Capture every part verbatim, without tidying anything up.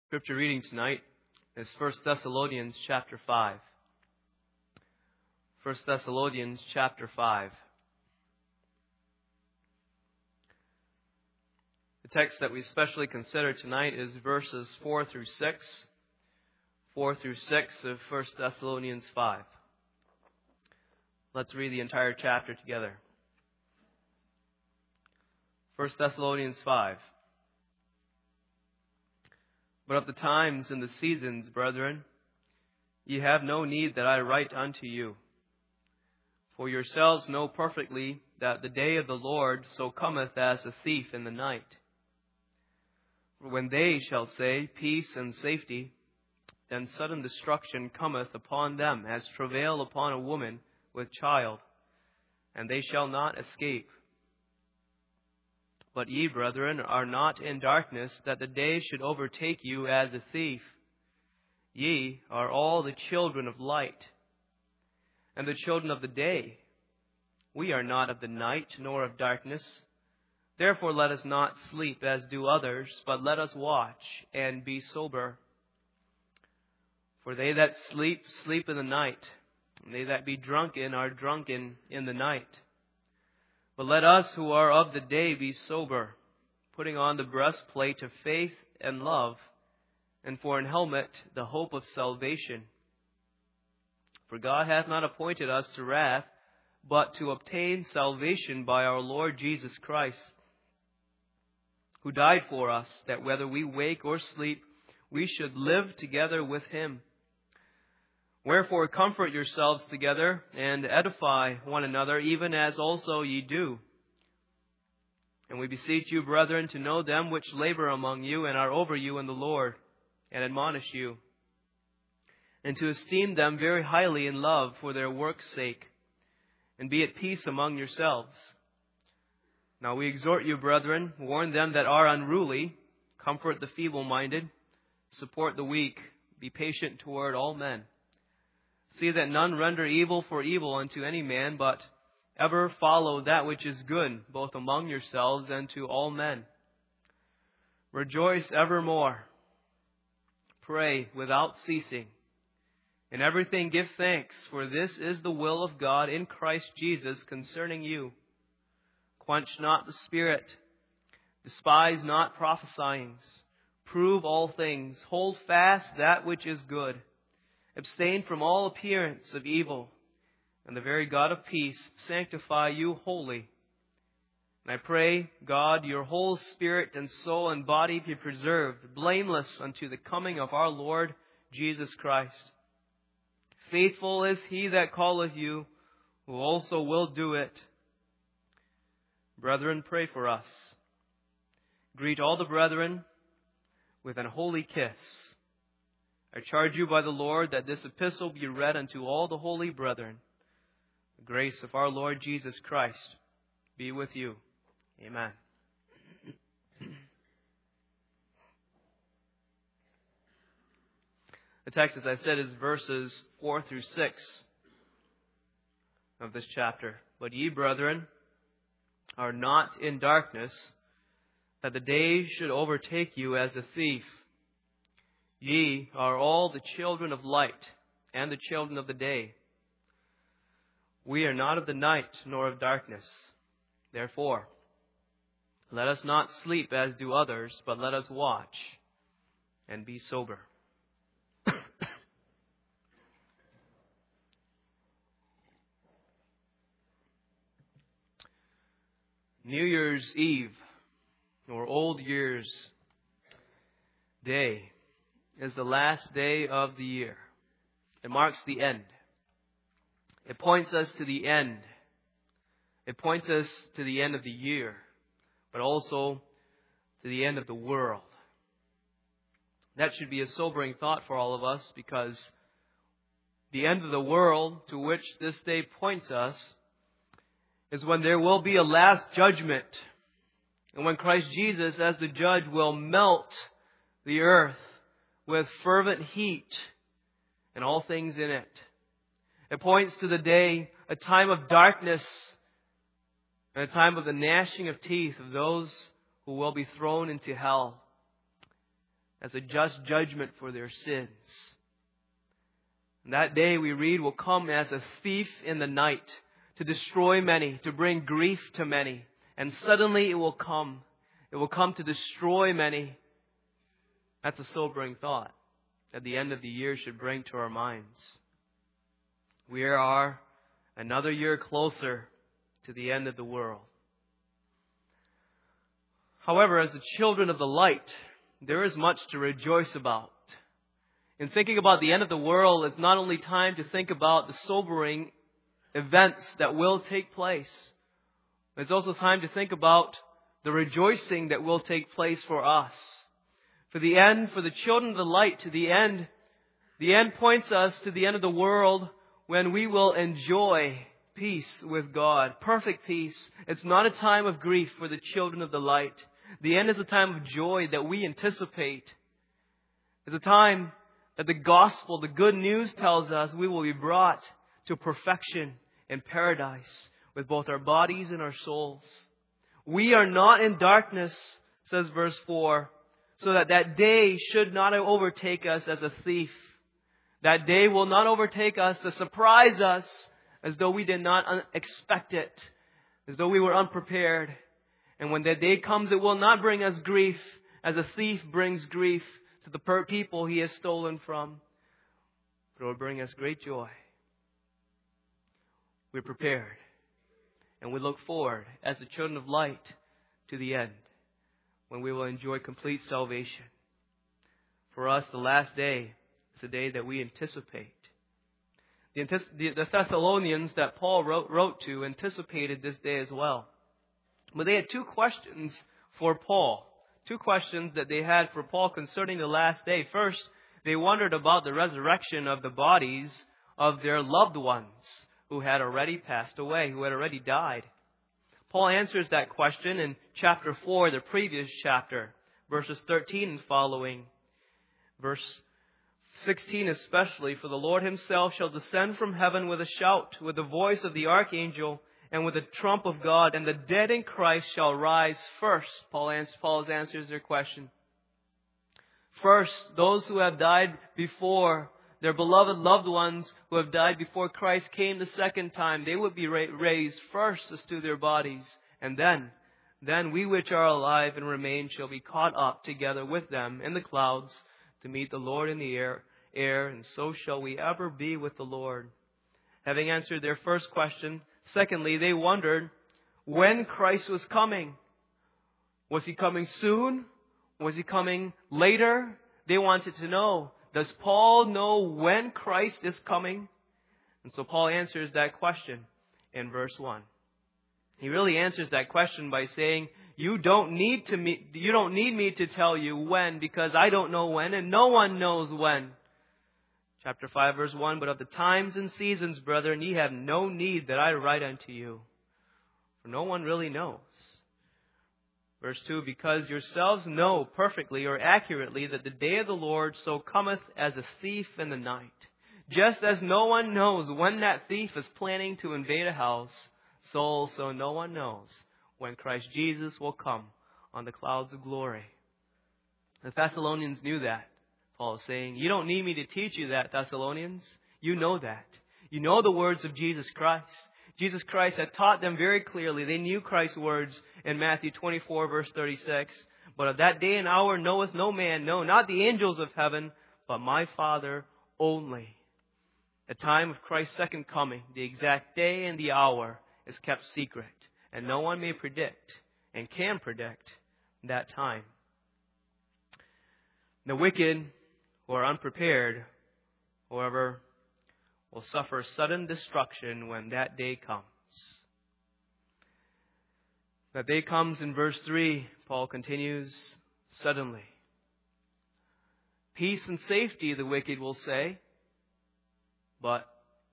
Scripture reading tonight is First Thessalonians chapter five. First Thessalonians chapter five. The text that we especially consider tonight is verses four through six. four through six of First Thessalonians five. Let's read the entire chapter together. First Thessalonians five. But of the times and the seasons, brethren, ye have no need that I write unto you. For yourselves know perfectly that the day of the Lord so cometh as a thief in the night. For when they shall say, Peace and safety, then sudden destruction cometh upon them, as travail upon a woman with child, and they shall not escape. But ye, brethren, are not in darkness, that the day should overtake you as a thief. Ye are all the children of light, and the children of the day. We are not of the night, nor of darkness. Therefore let us not sleep as do others, but let us watch and be sober. For they that sleep, sleep in the night, and they that be drunken are drunken in the night. But let us who are of the day be sober, putting on the breastplate of faith and love, and for an helmet the hope of salvation. For God hath not appointed us to wrath, but to obtain salvation by our Lord Jesus Christ, who died for us, that whether we wake or sleep, we should live together with Him. Wherefore comfort yourselves together, and edify one another, even as also ye do. And we beseech you, brethren, to know them which labor among you, and are over you in the Lord, and admonish you, and to esteem them very highly in love for their work's sake, and be at peace among yourselves. Now we exhort you, brethren, warn them that are unruly, comfort the feeble-minded, support the weak, be patient toward all men. See that none render evil for evil unto any man, but ever follow that which is good, both among yourselves and to all men. Rejoice evermore. Pray without ceasing. In everything give thanks, for this is the will of God in Christ Jesus concerning you. Quench not the spirit. Despise not prophesying. Prove all things. Hold fast that which is good. Abstain from all appearance of evil, and the very God of peace sanctify you wholly. And I pray, God, your whole spirit and soul and body be preserved, blameless unto the coming of our Lord Jesus Christ. Faithful is He that calleth you, who also will do it. Brethren, pray for us. Greet all the brethren with an holy kiss. I charge you by the Lord that this epistle be read unto all the holy brethren. The grace of our Lord Jesus Christ be with you. Amen. The text, as I said, is verses four through six of this chapter. But ye, brethren, are not in darkness, that the day should overtake you as a thief. Ye are all the children of light, and the children of the day. We are not of the night, nor of darkness. Therefore, let us not sleep as do others, but let us watch and be sober. New Year's Eve, or Old Year's Day, is the last day of the year. It marks the end. It points us to the end. It points us to the end of the year, but also to the end of the world. That should be a sobering thought for all of us, because the end of the world to which this day points us is when there will be a last judgment, and when Christ Jesus, as the judge, will melt the earth with fervent heat and all things in it. It points to the day, a time of darkness and a time of the gnashing of teeth of those who will be thrown into hell. as a just judgment for their sins. And that day, we read, will come as a thief in the night to destroy many, to bring grief to many. And suddenly it will come. It will come to destroy many. That's a sobering thought that the end of the year should bring to our minds. We are another year closer to the end of the world. However, as the children of the light, there is much to rejoice about. In thinking about the end of the world, it's not only time to think about the sobering events that will take place. It's also time to think about the rejoicing that will take place for us. For the end, for the children of the light, to the end, the end points us to the end of the world when we will enjoy peace with God. Perfect peace. It's not a time of grief for the children of the light. The end is a time of joy that we anticipate. It's a time that the gospel, the good news tells us we will be brought to perfection in paradise with both our bodies and our souls. We are not in darkness, says verse four, so that that day should not overtake us as a thief. That day will not overtake us to surprise us as though we did not expect it, as though we were unprepared. And when that day comes, it will not bring us grief as a thief brings grief to the per- people he has stolen from. But it will bring us great joy. We're prepared. And we look forward, as the children of light, to the end, when we will enjoy complete salvation. For us, the last day is a day that we anticipate. The, the Thessalonians that Paul wrote, wrote to anticipated this day as well. But they had two questions for Paul. Two questions that they had for Paul concerning the last day. First, they wondered about the resurrection of the bodies of their loved ones who had already passed away, who had already died. Paul answers that question in chapter four, the previous chapter, verses thirteen and following. Verse sixteen especially, for the Lord himself shall descend from heaven with a shout, with the voice of the archangel, and with the trump of God, and the dead in Christ shall rise first. Paul answers, Paul's answers their question. First, those who have died before, their beloved loved ones who have died before Christ came the second time, they would be raised first as to their bodies. And then, then we which are alive and remain shall be caught up together with them in the clouds to meet the Lord in the air, air, and so shall we ever be with the Lord. Having answered their first question, secondly, they wondered when Christ was coming. Was he coming soon? Was he coming later? They wanted to know, does Paul know when Christ is coming? And so Paul answers that question in verse one. He really answers that question by saying, you don't need to me, you don't need me to tell you when, because I don't know when, and no one knows when. Chapter five, verse one, but of the times and seasons, brethren, ye have no need that I write unto you. For no one really knows. Verse two, because yourselves know perfectly or accurately that the day of the Lord so cometh as a thief in the night. Just as no one knows when that thief is planning to invade a house, so also no one knows when Christ Jesus will come on the clouds of glory. The Thessalonians knew that. Paul is saying, you don't need me to teach you that, Thessalonians. You know that. You know the words of Jesus Christ. Jesus Christ had taught them very clearly. They knew Christ's words in Matthew twenty-four, verse thirty-six. But of that day and hour knoweth no man, no, not the angels of heaven, but my Father only. The time of Christ's second coming, the exact day and the hour, is kept secret. And no one may predict and can predict that time. The wicked who are unprepared, however, will suffer sudden destruction when that day comes. That day comes in verse three, Paul continues, suddenly. Peace and safety, the wicked will say, but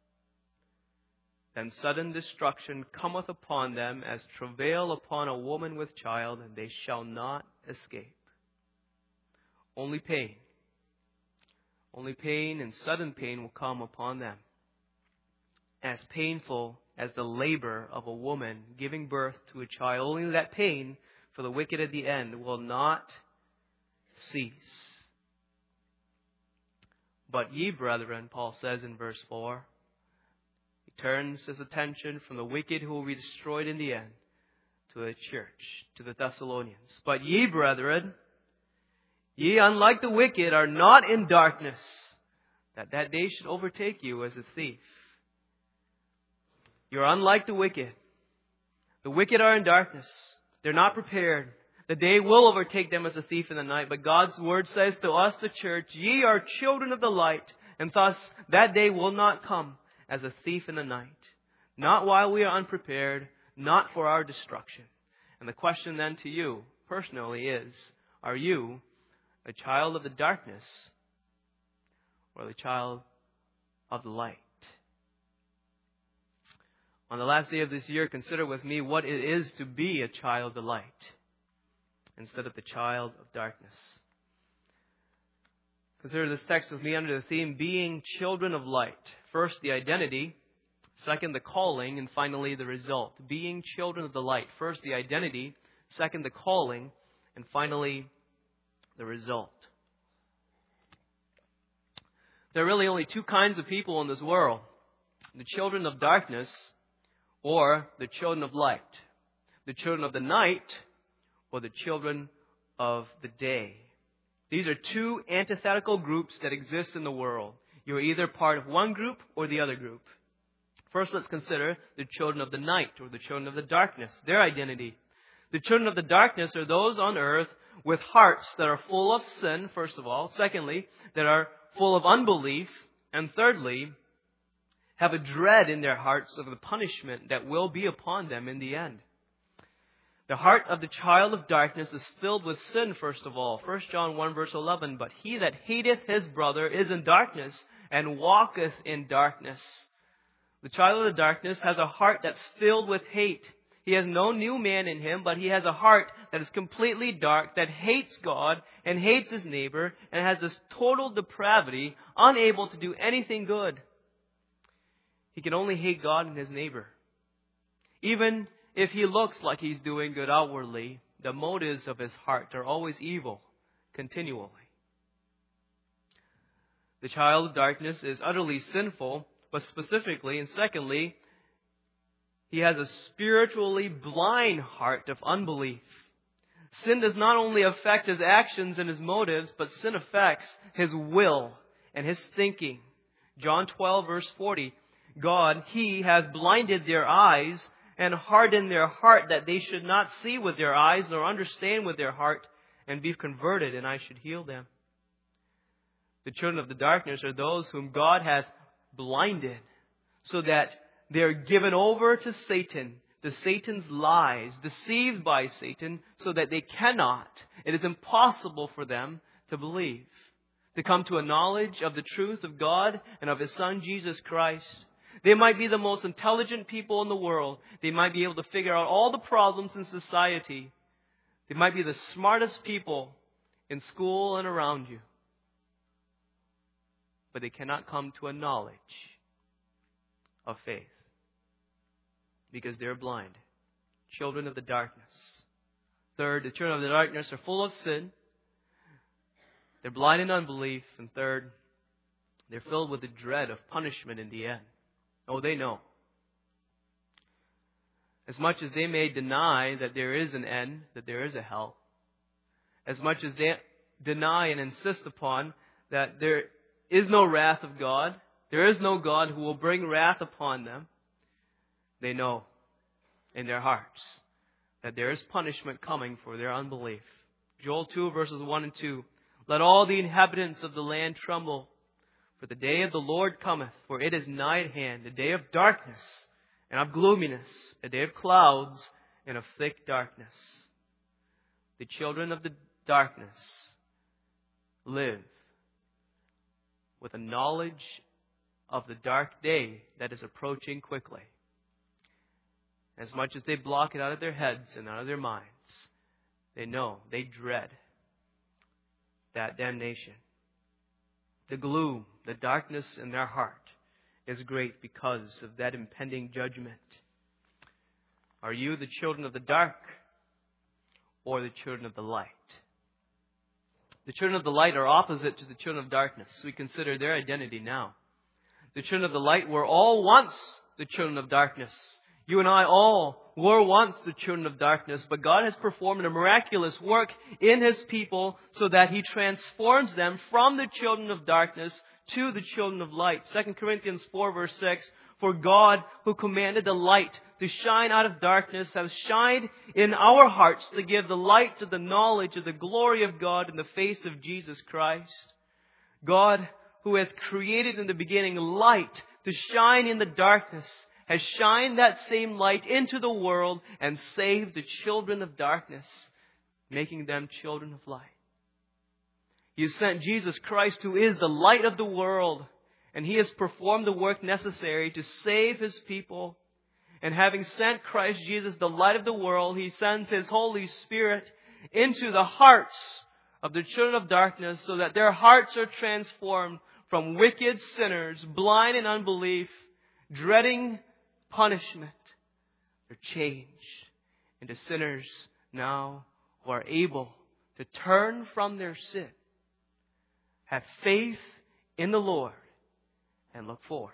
then sudden destruction cometh upon them as travail upon a woman with child, and they shall not escape. Only pain. Only pain and sudden pain will come upon them. As painful as the labor of a woman giving birth to a child, only that pain for the wicked at the end will not cease. But ye, brethren, Paul says in verse four, he turns his attention from the wicked who will be destroyed in the end to the church, to the Thessalonians. But ye, brethren, ye, unlike the wicked, are not in darkness, that that day should overtake you as a thief. You're unlike the wicked. The wicked are in darkness. They're not prepared. The day will overtake them as a thief in the night. But God's word says to us, the church, ye are children of the light, and thus that day will not come as a thief in the night. Not while we are unprepared, not for our destruction. And the question then to you personally is, are you a child of the darkness or the child of the light? On the last day of this year, consider with me what it is to be a child of the light instead of the child of darkness. Consider this text with me under the theme, being children of light. First, the identity. Second, the calling. And finally, the result. Being children of the light. First, the identity. Second, the calling. And finally, the result. There are really only two kinds of people in this world. The children of darkness or the children of light. The children of the night or the children of the day. These are two antithetical groups that exist in the world. You're either part of one group or the other group. First, let's consider the children of the night or the children of the darkness, their identity. The children of the darkness are those on earth with hearts that are full of sin, first of all. Secondly, that are full of unbelief. And thirdly, have a dread in their hearts of the punishment that will be upon them in the end. The heart of the child of darkness is filled with sin, first of all. First John one verse eleven, but he that hateth his brother is in darkness and walketh in darkness. The child of the darkness has a heart that's filled with hate. He has no new man in him, but he has a heart that is completely dark, that hates God and hates his neighbor, and has this total depravity, unable to do anything good. He can only hate God and his neighbor. Even if he looks like he's doing good outwardly, the motives of his heart are always evil, continually. The child of darkness is utterly sinful, but specifically and secondly, he has a spiritually blind heart of unbelief. Sin does not only affect his actions and his motives, but sin affects his will and his thinking. John twelve verse forty, God, He has blinded their eyes and hardened their heart that they should not see with their eyes nor understand with their heart and be converted, and I should heal them. The children of the darkness are those whom God hath blinded so that they are given over to Satan, to Satan's lies, deceived by Satan so that they cannot, it is impossible for them to believe, to come to a knowledge of the truth of God and of His Son Jesus Christ. They might be the most intelligent people in the world. They might be able to figure out all the problems in society. They might be the smartest people in school and around you. But they cannot come to a knowledge of faith because they're blind. Children of the darkness. Third, the children of the darkness are full of sin. They're blind in unbelief. And third, they're filled with the dread of punishment in the end. Oh, they know. As much as they may deny that there is an end, that there is a hell, as much as they deny and insist upon that there is no wrath of God, there is no God who will bring wrath upon them, they know in their hearts that there is punishment coming for their unbelief. Joel two verses one and two. Let all the inhabitants of the land tremble, for the day of the Lord cometh, for it is nigh at hand, a day of darkness and of gloominess, a day of clouds and of thick darkness. The children of the darkness live with a knowledge of the dark day that is approaching quickly. As much as they block it out of their heads and out of their minds, they know, they dread that damnation. The gloom, the darkness in their heart is great because of that impending judgment. Are you the children of the dark or the children of the light? The children of the light are opposite to the children of darkness. We consider their identity now. The children of the light were all once the children of darkness. You and I all were once the children of darkness, but God has performed a miraculous work in His people so that He transforms them from the children of darkness to the children of light. Second Corinthians four verse six, for God who commanded the light to shine out of darkness has shined in our hearts to give the light to the knowledge of the glory of God in the face of Jesus Christ. God who has created in the beginning light to shine in the darkness has shined that same light into the world and saved the children of darkness, making them children of light. He has sent Jesus Christ, who is the light of the world, and He has performed the work necessary to save His people. And having sent Christ Jesus, the light of the world, He sends His Holy Spirit into the hearts of the children of darkness so that their hearts are transformed from wicked sinners, blind in unbelief, dreading punishment. They're changed into sinners now who are able to turn from their sin, have faith in the Lord, and look forward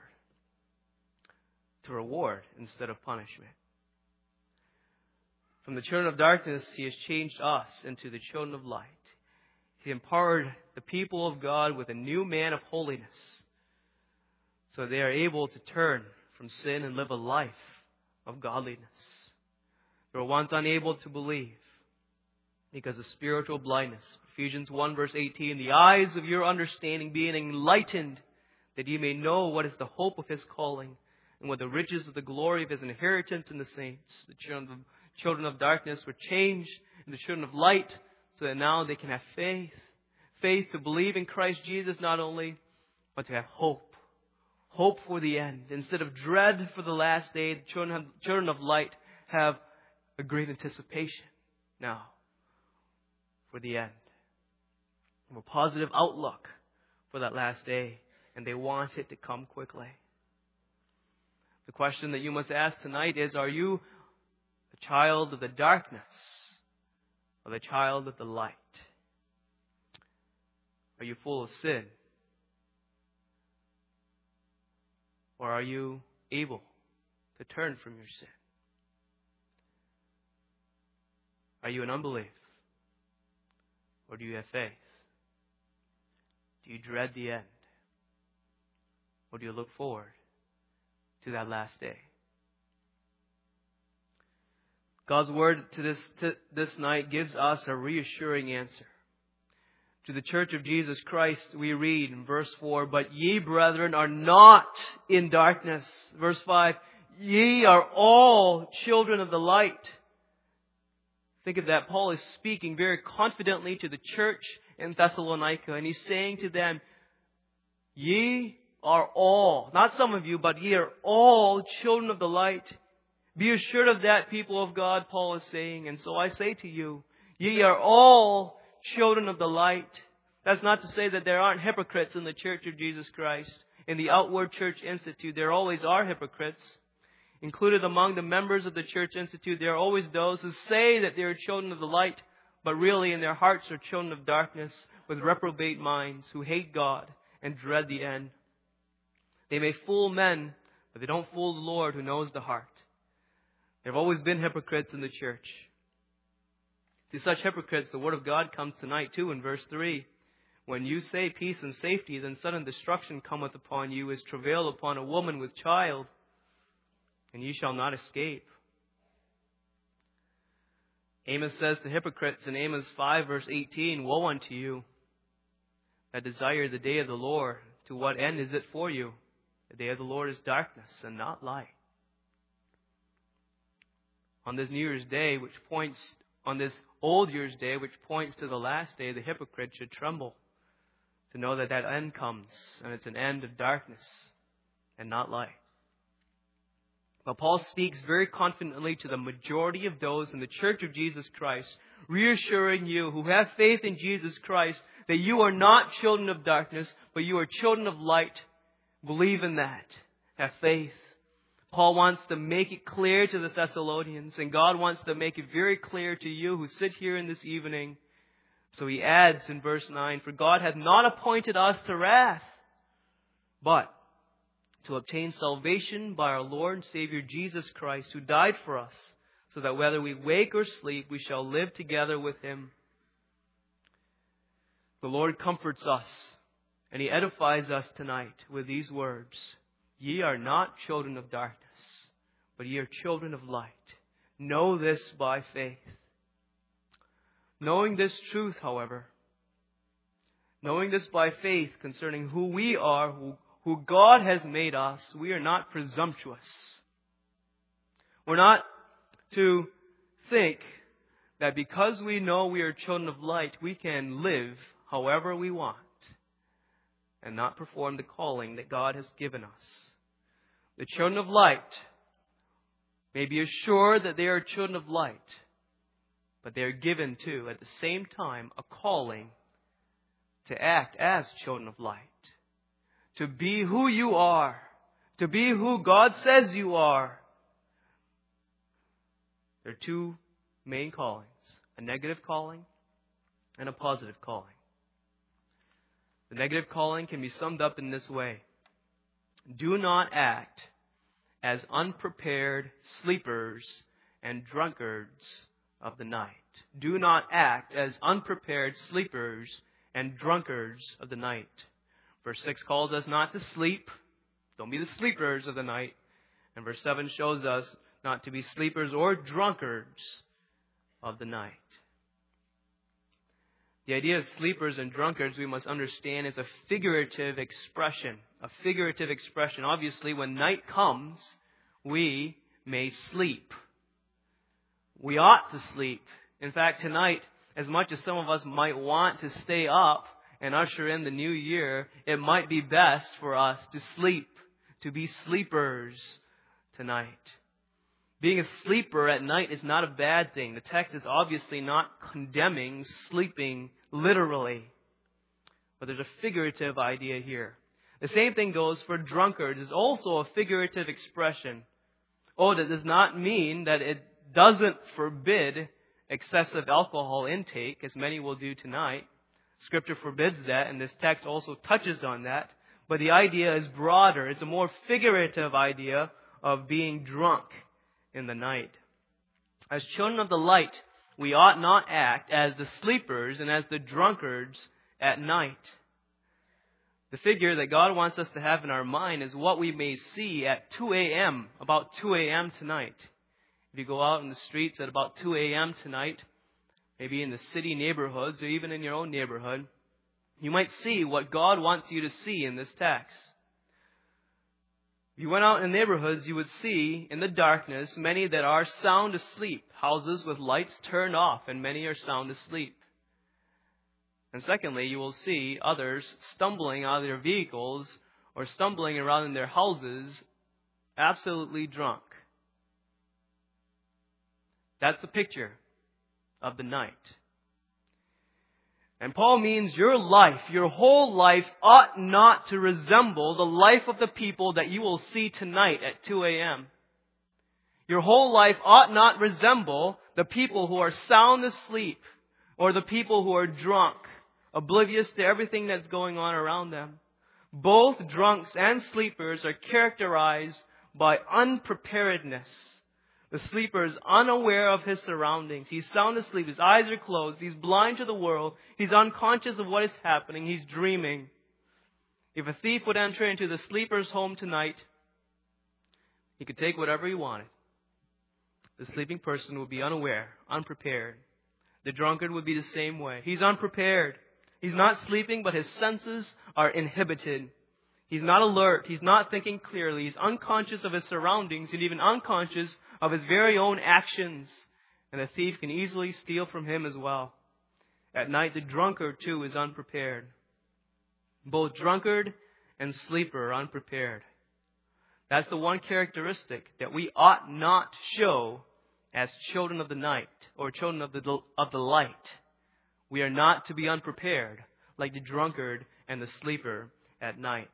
to reward instead of punishment. From the children of darkness, He has changed us into the children of light. He empowered the people of God with a new man of holiness, so they are able to turn from sin and live a life of godliness. They were once unable to believe because of spiritual blindness. Ephesians one verse eighteen, the eyes of your understanding being enlightened, that ye may know what is the hope of His calling, and what the riches of the glory of His inheritance in the saints. The children of, children of darkness were changed into the children of light, so that now they can have faith. Faith to believe in Christ Jesus not only, but to have hope. Hope for the end. Instead of dread for the last day, the children of, children of light have a great anticipation now for the end. A positive outlook for that last day, and they want it to come quickly. The question that you must ask tonight is, are you a child of the darkness or the child of the light? Are you full of sin? Or are you able to turn from your sin? Are you in unbelief? Or do you have faith? Do you dread the end? Or do you look forward to that last day? God's word to this, to this night gives us a reassuring answer. To the church of Jesus Christ, we read in verse four, but ye, brethren, are not in darkness. Verse five, ye are all children of the light. Think of that. Paul is speaking very confidently to the church in Thessalonica, and he's saying to them, ye are all, not some of you, but ye are all children of the light. Be assured of that, people of God, Paul is saying. And so I say to you, ye are all children of the light. That's not to say that there aren't hypocrites in the Church of Jesus Christ. In the Outward Church Institute, there always are hypocrites. Included among the members of the Church Institute, there are always those who say that they are children of the light, but really in their hearts are children of darkness with reprobate minds who hate God and dread the end. They may fool men, but they don't fool the Lord who knows the heart. There have always been hypocrites in the church. To such hypocrites, the Word of God comes tonight too in verse three. When you say peace and safety, then sudden destruction cometh upon you as travail upon a woman with child, and ye shall not escape. Amos says to hypocrites in Amos five verse eighteen, woe unto you that desire the day of the Lord. To what end is it for you? The day of the Lord is darkness and not light. On this New Year's Day, which points, on this Old Year's Day, which points to the last day, the hypocrite should tremble to know that that end comes, and it's an end of darkness and not light. But Paul speaks very confidently to the majority of those in the Church of Jesus Christ, reassuring you who have faith in Jesus Christ that you are not children of darkness, but you are children of light. Believe in that. Have faith. Paul wants to make it clear to the Thessalonians, and God wants to make it very clear to you who sit here in this evening, So he adds in verse nine, "For God hath not appointed us to wrath, but to obtain salvation by our Lord and Savior Jesus Christ, who died for us, so that whether we wake or sleep, we shall live together with him." The Lord comforts us, and he edifies us tonight with these words, "Ye are not children of darkness, but ye are children of light. Know this by faith." Knowing this truth, however, knowing this by faith concerning who we are, who, who God has made us, we are not presumptuous. We're not to think that because we know we are children of light, we can live however we want and not perform the calling that God has given us. The children of light may be assured that they are children of light, but they are given too, at the same time, a calling to act as children of light. To be who you are. To be who God says you are. There are two main callings. A negative calling and a positive calling. The negative calling can be summed up in this way. Do not act as unprepared sleepers and drunkards of the night. Do not act as unprepared sleepers and drunkards of the night. Verse six calls us not to sleep. Don't be the sleepers of the night. And verse seven shows us not to be sleepers or drunkards of the night. The idea of sleepers and drunkards, we must understand, is a figurative expression. A figurative expression. Obviously, when night comes, we may sleep. We ought to sleep. In fact, tonight, as much as some of us might want to stay up and usher in the new year, it might be best for us to sleep, to be sleepers tonight. Being a sleeper at night is not a bad thing. The text is obviously not condemning sleeping literally. But there's a figurative idea here. The same thing goes for drunkards. It's also a figurative expression. Oh, that does not mean that it doesn't forbid excessive alcohol intake, as many will do tonight. Scripture forbids that, and this text also touches on that. But the idea is broader. It's a more figurative idea of being drunk in the night. As children of the light, we ought not act as the sleepers and as the drunkards at night. The figure that God wants us to have in our mind is what we may see at two a.m., about two a.m. tonight. If you go out in the streets at about two a.m. tonight, maybe in the city neighborhoods or even in your own neighborhood, you might see what God wants you to see in this text. If you went out in neighborhoods, you would see in the darkness many that are sound asleep, houses with lights turned off, and many are sound asleep. And secondly, you will see others stumbling out of their vehicles or stumbling around in their houses, absolutely drunk. That's the picture of the night. And Paul means your life, your whole life, ought not to resemble the life of the people that you will see tonight at two a.m. Your whole life ought not resemble the people who are sound asleep or the people who are drunk, oblivious to everything that's going on around them. Both drunks and sleepers are characterized by unpreparedness. The sleeper is unaware of his surroundings. He's sound asleep. His eyes are closed. He's blind to the world. He's unconscious of what is happening. He's dreaming. If a thief would enter into the sleeper's home tonight, he could take whatever he wanted. The sleeping person would be unaware, unprepared. The drunkard would be the same way. He's unprepared. He's not sleeping, but his senses are inhibited. He's not alert. He's not thinking clearly. He's unconscious of his surroundings and even unconscious of his very own actions. And the thief can easily steal from him as well. At night, the drunkard too is unprepared. Both drunkard and sleeper are unprepared. That's the one characteristic that we ought not show as children of the night or children of the, of the light. We are not to be unprepared like the drunkard and the sleeper at night.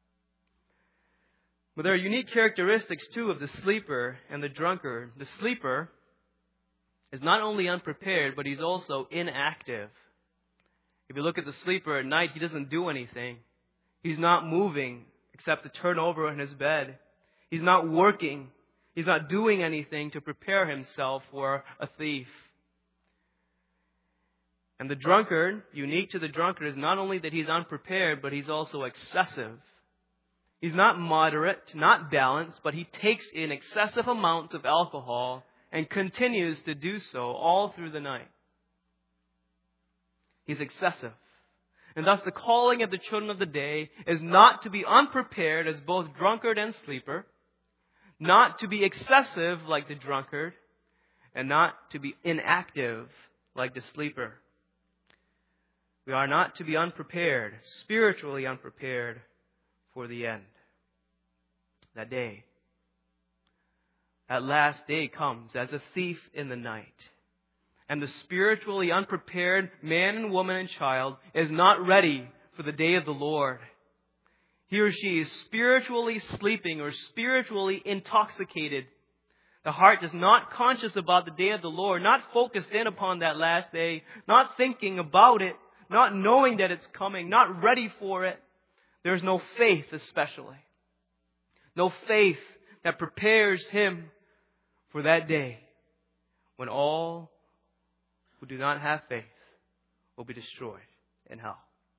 But there are unique characteristics too of the sleeper and the drunkard. The sleeper is not only unprepared, but he's also inactive. If you look at the sleeper at night, he doesn't do anything. He's not moving except to turn over in his bed. He's not working. He's not doing anything to prepare himself for a thief. And the drunkard, unique to the drunkard, is not only that he's unprepared, but he's also excessive. He's not moderate, not balanced, but he takes in excessive amounts of alcohol and continues to do so all through the night. He's excessive. And thus the calling of the children of the day is not to be unprepared as both drunkard and sleeper, not to be excessive like the drunkard, and not to be inactive like the sleeper. We are not to be unprepared, spiritually unprepared for the end. That day, that last day comes as a thief in the night. And the spiritually unprepared man and woman and child is not ready for the day of the Lord. He or she is spiritually sleeping or spiritually intoxicated. The heart is not conscious about the day of the Lord, not focused in upon that last day, not thinking about it, not knowing that it's coming, not ready for it. There's no faith especially. No faith that prepares him for that day when all who do not have faith will be destroyed in hell.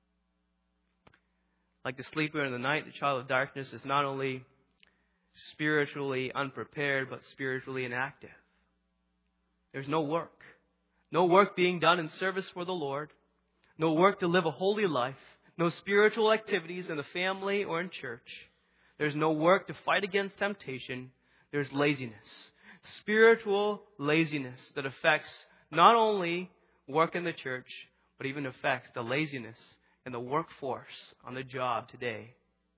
Like the sleeper in the night, the child of darkness is not only spiritually unprepared, but spiritually inactive. There's no work. No work being done in service for the Lord. No work to live a holy life. No spiritual activities in the family or in church. There's no work to fight against temptation. There's laziness. Spiritual laziness that affects not only work in the church, but even affects the laziness in the workforce on the job today.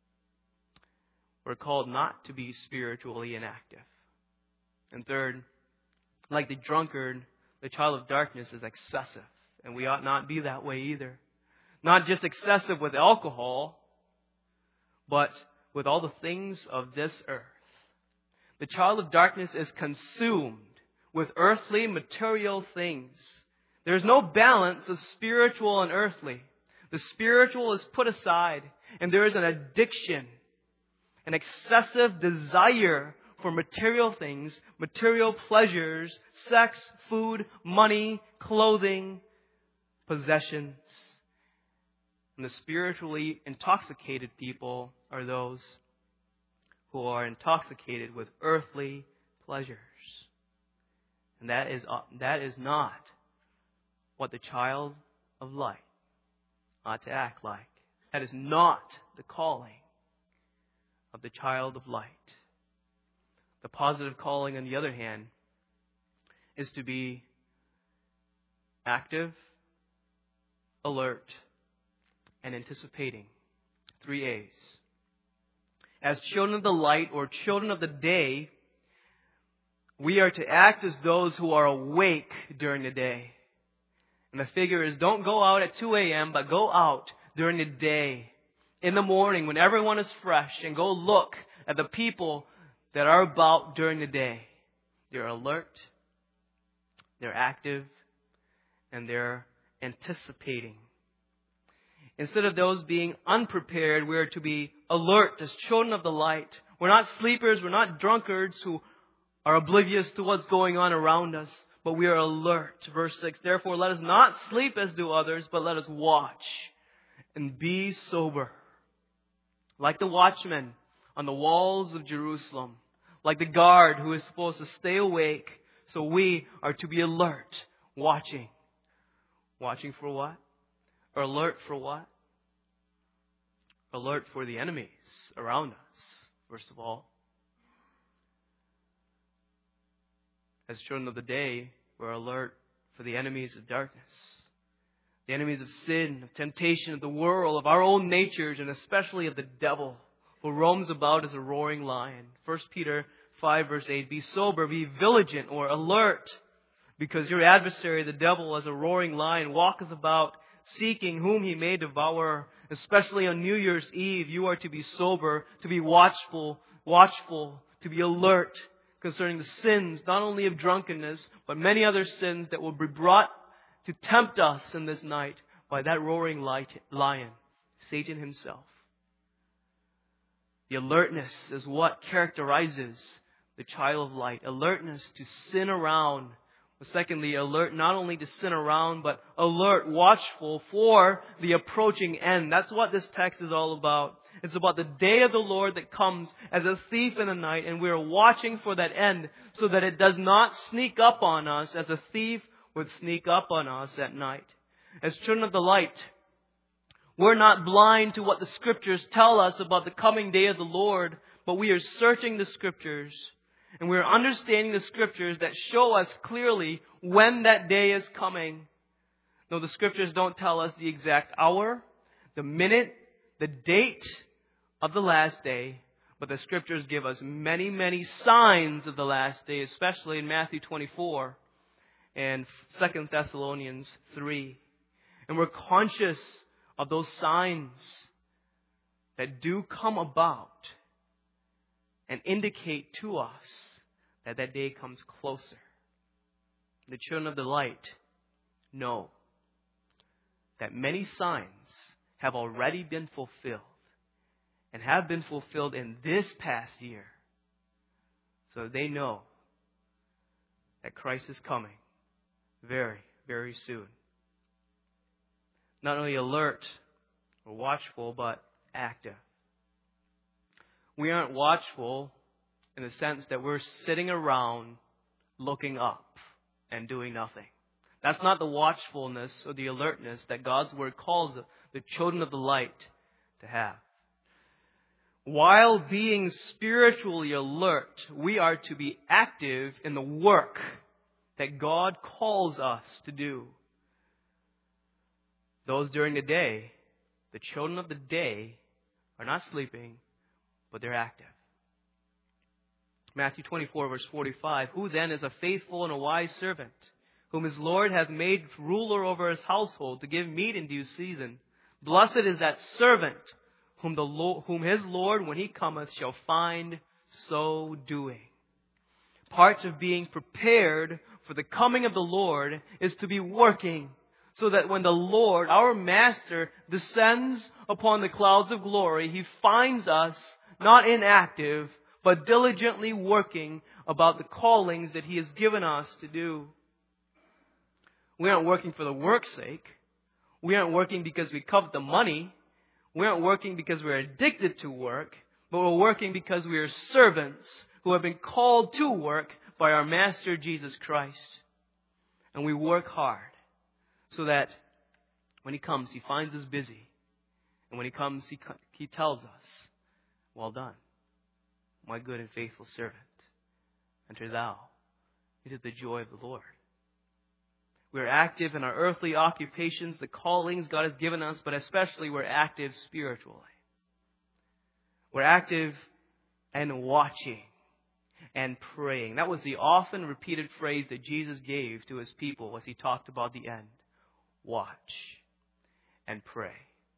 We're called not to be spiritually inactive. And third, like the drunkard, the child of darkness is excessive. And we ought not be that way either. Not just excessive with alcohol, but with all the things of this earth. The child of darkness is consumed with earthly, material things. There's no balance of spiritual and earthly. The spiritual is put aside, and there is an addiction, an excessive desire for material things, material pleasures, sex, food, money, clothing, possessions. And the spiritually intoxicated people are those who are intoxicated with earthly pleasures. And that is, that is not what the child of light ought to act like. That is not the calling of the child of light. The positive calling, on the other hand, is to be active, alert, and anticipating. Three A's. As children of the light or children of the day, we are to act as those who are awake during the day. And the figure is, don't go out at two a.m., but go out during the day, in the morning when everyone is fresh, and go look at the people that are about during the day. They're alert, they're active, and they're anticipating. Instead of those being unprepared, we are to be alert as children of the light. We're not sleepers, we're not drunkards who are oblivious to what's going on around us, but we are alert. Verse six, therefore let us not sleep as do others, but let us watch and be sober. Like the watchman on the walls of Jerusalem, like the guard who is supposed to stay awake, so we are to be alert, watching. Watching for what? Or alert for what? Alert for the enemies around us, first of all. As children of the day, we're alert for the enemies of darkness. The enemies of sin, of temptation, of the world, of our own natures, and especially of the devil, who roams about as a roaring lion. First Peter five verse eight, be sober, be vigilant or alert, because your adversary, the devil, as a roaring lion, walketh about, seeking whom he may devour. Especially on New Year's Eve, you are to be sober, to be watchful, watchful, to be alert concerning the sins, not only of drunkenness, but many other sins that will be brought to tempt us in this night by that roaring lion, Satan himself. The alertness is what characterizes the child of light. Alertness to sin around. But secondly, alert not only to sin around, but alert, watchful for the approaching end. That's what this text is all about. It's about the day of the Lord that comes as a thief in the night, and we are watching for that end so that it does not sneak up on us as a thief would sneak up on us at night. As children of the light, we're not blind to what the Scriptures tell us about the coming day of the Lord, but we are searching the Scriptures, and we are understanding the Scriptures that show us clearly when that day is coming. No, the Scriptures don't tell us the exact hour, the minute, the date of the last day, but the Scriptures give us many, many signs of the last day, especially in Matthew twenty-four and Second Thessalonians three. And we're conscious of those signs that do come about and indicate to us that that day comes closer. The children of the light know that many signs have already been fulfilled and have been fulfilled in this past year. So they know that Christ is coming very, very soon. Not only alert or watchful, but active. We aren't watchful in the sense that we're sitting around looking up and doing nothing. That's not the watchfulness or the alertness that God's Word calls the children of the light to have. While being spiritually alert, we are to be active in the work that God calls us to do. Those during the day, the children of the day, are not sleeping, but they're active. Matthew twenty-four, verse forty-five. Who then is a faithful and a wise servant, whom his Lord hath made ruler over his household, to give meat in due season? Blessed is that servant whom the Lord, whom his Lord, when he cometh, shall find so doing. Part of being prepared for the coming of the Lord is to be working, so that when the Lord, our Master, descends upon the clouds of glory, He finds us not inactive, but diligently working about the callings that He has given us to do. We aren't working for the work's sake. We aren't working because we covet the money. We aren't working because we're addicted to work, but we're working because we are servants who have been called to work by our Master Jesus Christ. And we work hard so that when He comes, He finds us busy. And when He comes, He, he tells us, well done, my good and faithful servant. Enter thou into the joy of the Lord. We're active in our earthly occupations, the callings God has given us, but especially we're active spiritually. We're active and watching and praying. That was the often repeated phrase that Jesus gave to His people as He talked about the end. Watch and pray.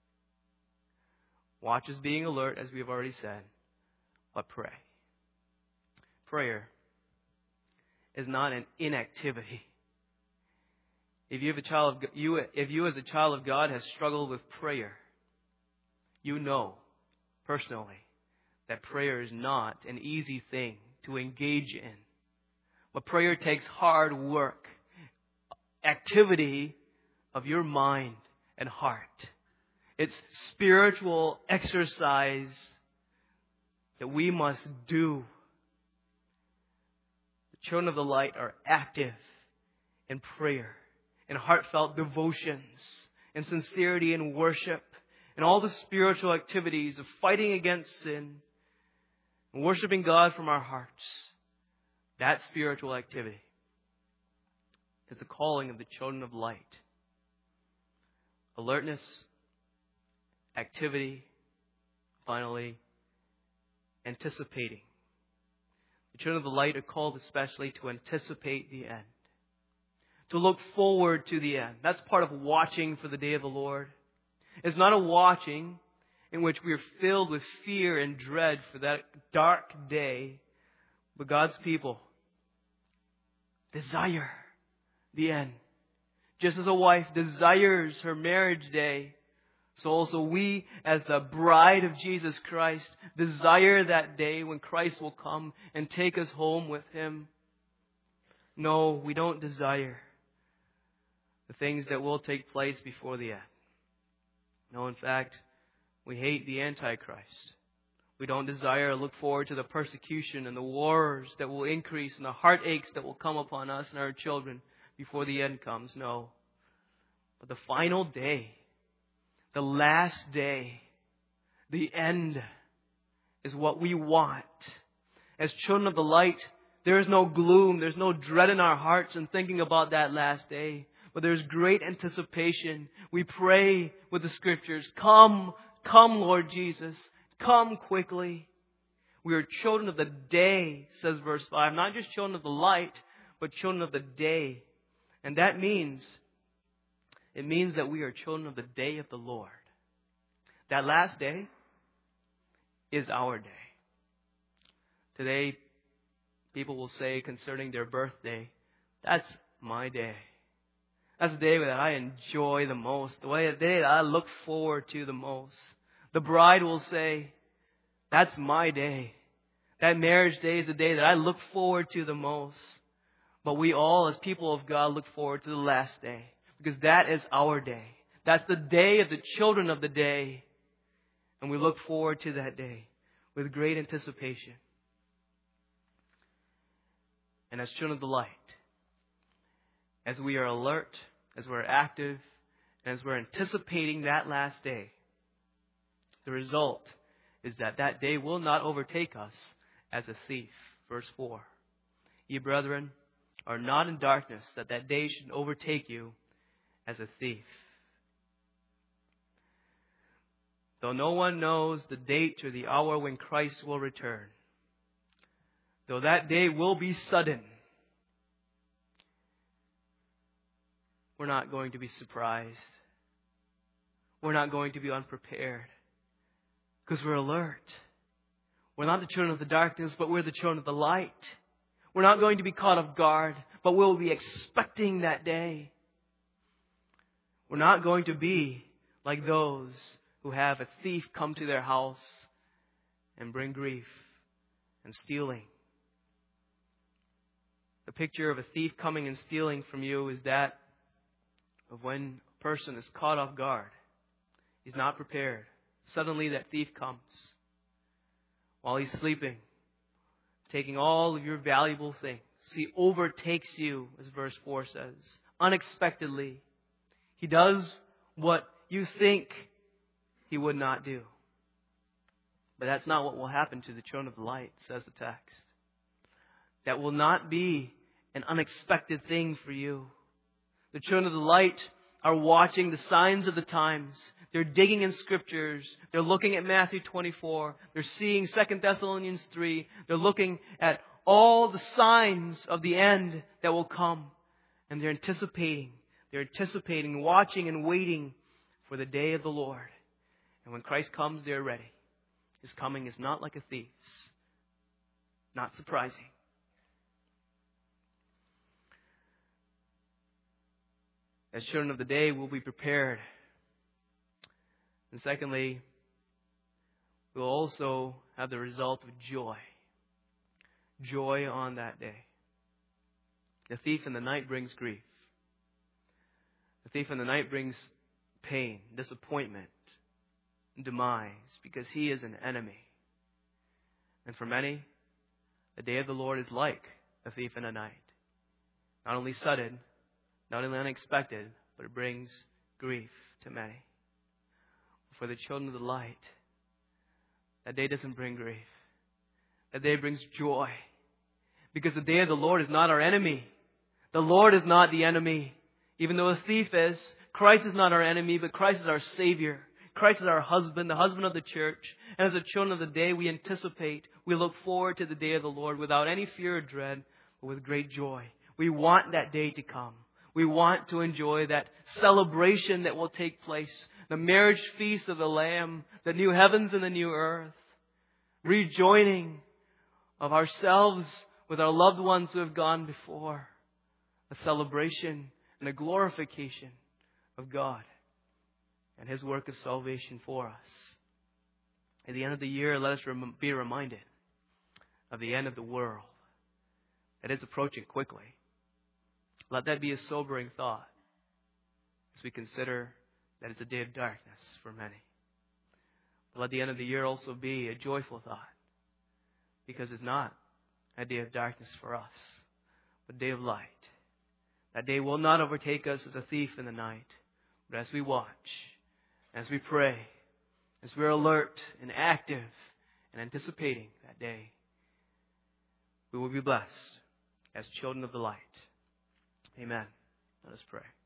Watch is being alert, as we have already said, but pray. Prayer is not an inactivity. If you have a child of you, if you as a child of God has struggled with prayer, you know personally that prayer is not an easy thing to engage in. But prayer takes hard work, activity of your mind and heart. It's spiritual exercise that we must do. The children of the light are active in prayer, in heartfelt devotions, in sincerity in worship, and all the spiritual activities of fighting against sin and worshiping God from our hearts. That spiritual activity is the calling of the children of light. Alertness, activity, finally, anticipating. The children of the light are called especially to anticipate the end. To look forward to the end. That's part of watching for the day of the Lord. It's not a watching in which we are filled with fear and dread for that dark day. But God's people desire the end. Just as a wife desires her marriage day, so also we, as the bride of Jesus Christ, desire that day when Christ will come and take us home with Him. No, we don't desire the things that will take place before the end. No, in fact, we hate the Antichrist. We don't desire or look forward to the persecution and the wars that will increase and the heartaches that will come upon us and our children before the end comes. No. But the final day, the last day, the end is what we want. As children of the light, there is no gloom, there's no dread in our hearts in thinking about that last day. But there's great anticipation. We pray with the Scriptures, come, come, Lord Jesus, come quickly. We are children of the day, says verse five. Not just children of the light, but children of the day. And that means, it means that we are children of the day of the Lord. That last day is our day. Today, people will say concerning their birthday, that's my day. That's the day that I enjoy the most, the way the day that I look forward to the most. The bride will say, that's my day. That marriage day is the day that I look forward to the most. But we all, as people of God, look forward to the last day, because that is our day. That's the day of the children of the day. And we look forward to that day with great anticipation. And as children of the light, as we are alert, as we're active, and as we're anticipating that last day, the result is that that day will not overtake us as a thief. Verse four. Ye brethren are not in darkness, that that day should overtake you as a thief. Though no one knows the date or the hour when Christ will return, though that day will be sudden, we're not going to be surprised. We're not going to be unprepared, because we're alert. We're not the children of the darkness, but we're the children of the light. We're not going to be caught off guard, but we'll be expecting that day. We're not going to be like those who have a thief come to their house and bring grief and stealing. The picture of a thief coming and stealing from you is that of when a person is caught off guard. He's not prepared. Suddenly that thief comes while he's sleeping, taking all of your valuable things. He overtakes you, as verse four says, unexpectedly. He does what you think he would not do. But that's not what will happen to the children of the light, says the text. That will not be an unexpected thing for you. The children of the light are watching the signs of the times. They're digging in Scriptures. They're looking at Matthew twenty-four. They're seeing Second Thessalonians three. They're looking at all the signs of the end that will come. And they're anticipating. They're anticipating, watching and waiting for the day of the Lord. And when Christ comes, they're ready. His coming is not like a thief's. Not surprising. As children of the day, we'll be prepared. And secondly, we'll also have the result of joy. Joy on that day. The thief in the night brings grief. The thief in the night brings pain, disappointment, and demise, because he is an enemy. And for many, the day of the Lord is like a thief in the night. Not only sudden, not only unexpected, but it brings grief to many. For the children of the light, that day doesn't bring grief. That day brings joy. Because the day of the Lord is not our enemy. The Lord is not the enemy. Even though a thief is, Christ is not our enemy, but Christ is our Savior. Christ is our husband, the husband of the church. And as the children of the day, we anticipate, we look forward to the day of the Lord without any fear or dread, but with great joy. We want that day to come. We want to enjoy that celebration that will take place. The marriage feast of the Lamb, the new heavens and the new earth. Rejoining of ourselves with our loved ones who have gone before. A celebration and a glorification of God and His work of salvation for us. At the end of the year, let us rem- be reminded of the end of the world that is approaching quickly. Let that be a sobering thought as we consider that it's a day of darkness for many. But let the end of the year also be a joyful thought, because it's not a day of darkness for us, but a day of light. That day will not overtake us as a thief in the night, but as we watch, as we pray, as we're alert and active and anticipating that day, we will be blessed as children of the light. Amen. Let us pray.